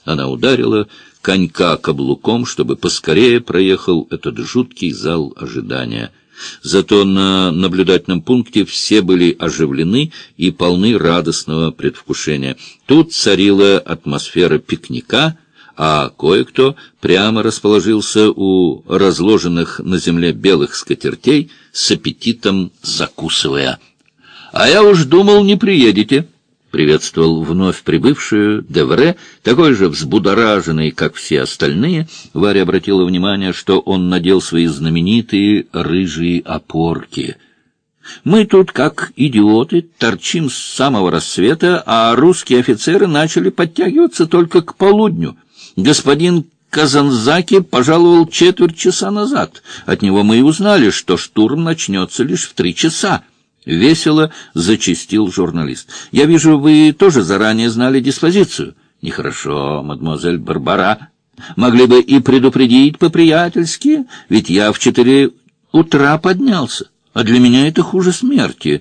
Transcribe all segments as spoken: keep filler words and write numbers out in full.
Она ударила конька каблуком, чтобы поскорее проехал этот жуткий зал ожидания. Зато на наблюдательном пункте все были оживлены и полны радостного предвкушения. Тут царила атмосфера пикника, а кое-кто прямо расположился у разложенных на земле белых скатертей, с аппетитом закусывая. — А я уж думал, не приедете, — приветствовал вновь прибывшую Девре, такой же взбудораженный, как все остальные. Варя обратила внимание, что он надел свои знаменитые рыжие опорки. «Мы тут, как идиоты, торчим с самого рассвета, а русские офицеры начали подтягиваться только к полудню. Господин Казанзаки пожаловал четверть часа назад. От него мы и узнали, что штурм начнется лишь в три часа». Весело зачастил журналист. «Я вижу, вы тоже заранее знали диспозицию». «Нехорошо, мадемуазель Барбара. Могли бы и предупредить по-приятельски, ведь я в четыре утра поднялся, а для меня это хуже смерти».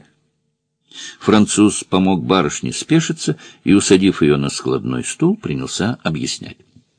Француз помог барышне спешиться и, усадив ее на складной стул, принялся объяснять.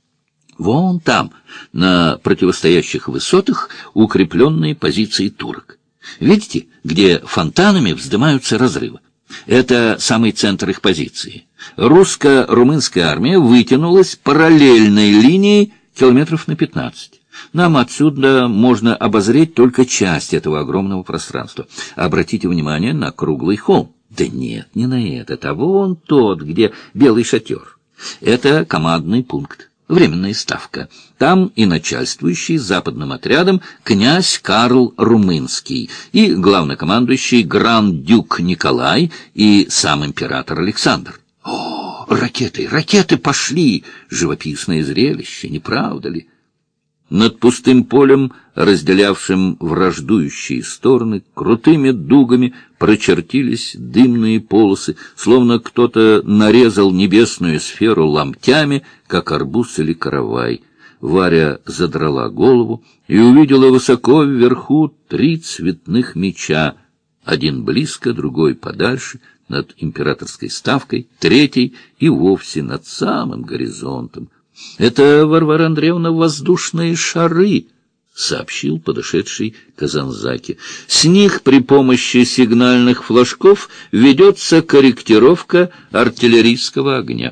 «Вон там, на противостоящих высотах, укрепленные позиции турок. Видите, где фонтанами вздымаются разрывы? Это самый центр их позиции. Русско-румынская армия вытянулась параллельной линией километров на пятнадцать. Нам отсюда можно обозреть только часть этого огромного пространства. Обратите внимание на круглый холм. Да нет, не на этот, а вон тот, где белый шатер. Это командный пункт. Временная ставка. Там и начальствующий западным отрядом князь Карл Румынский, и главнокомандующий гранд-дюк Николай, и сам император Александр. О, ракеты, ракеты пошли! Живописное зрелище, не правда ли? Над пустым полем, разделявшим враждующие стороны, крутыми дугами прочертились дымные полосы, словно кто-то нарезал небесную сферу ломтями, как арбуз или каравай. Варя задрала голову и увидела высоко вверху три цветных меча, один близко, другой подальше, над императорской ставкой, третий и вовсе над самым горизонтом. «Это, Варвара Андреевна, воздушные шары», — сообщил подошедший Казанзаки. «С них при помощи сигнальных флажков ведется корректировка артиллерийского огня».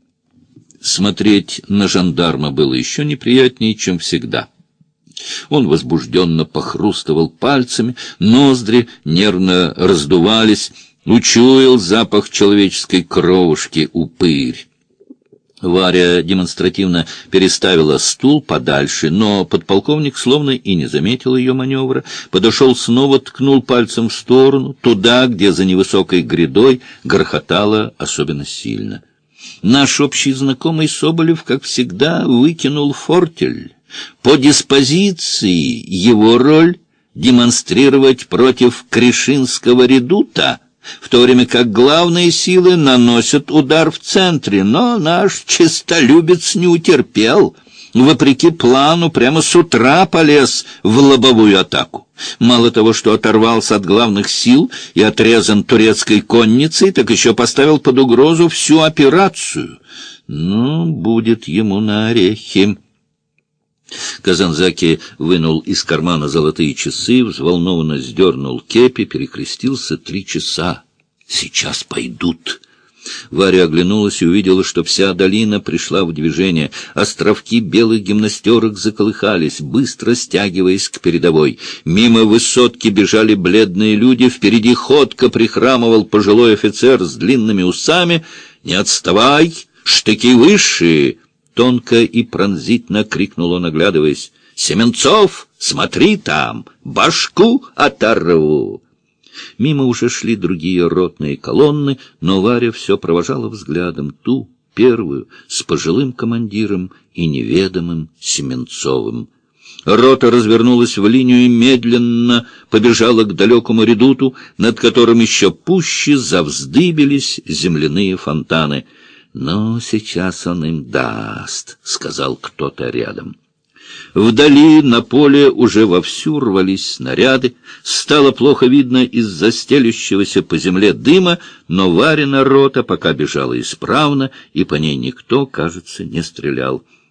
Смотреть на жандарма было еще неприятнее, чем всегда. Он возбужденно похрустывал пальцами, ноздри нервно раздувались, учуял запах человеческой кровушки упырь. Варя демонстративно переставила стул подальше, но подполковник словно и не заметил ее маневра, подошел снова, ткнул пальцем в сторону, туда, где за невысокой грядой грохотало особенно сильно. Наш общий знакомый Соболев, как всегда, выкинул фортель. По диспозиции его роль — демонстрировать против Кришинского редута, в то время как главные силы наносят удар в центре, но наш честолюбец не утерпел. Вопреки плану, прямо с утра полез в лобовую атаку. Мало того, что оторвался от главных сил и отрезан турецкой конницей, так еще поставил под угрозу всю операцию. Ну, будет ему на орехи. Казанзаки вынул из кармана золотые часы, взволнованно сдернул кепи, перекрестился. Три часа. Сейчас пойдут. Варя оглянулась и увидела, что вся долина пришла в движение. Островки белых гимнастерок заколыхались, быстро стягиваясь к передовой. Мимо высотки бежали бледные люди, впереди ходко прихрамывал пожилой офицер с длинными усами. «Не отставай! Штыки выше!» Тонко и пронзительно крикнул он, оглядываясь. «Семенцов, смотри там! Башку оторву!» Мимо уже шли другие ротные колонны, но Варя все провожала взглядом ту, первую, с пожилым командиром и неведомым Семенцовым. Рота развернулась в линию и медленно побежала к далекому редуту, над которым еще пуще завздыбились земляные фонтаны. «Ну, сейчас он им даст», — сказал кто-то рядом. Вдали на поле уже вовсю рвались снаряды, стало плохо видно из-за стелющегося по земле дыма, но Варина рота пока бежала исправно, и по ней никто, кажется, не стрелял.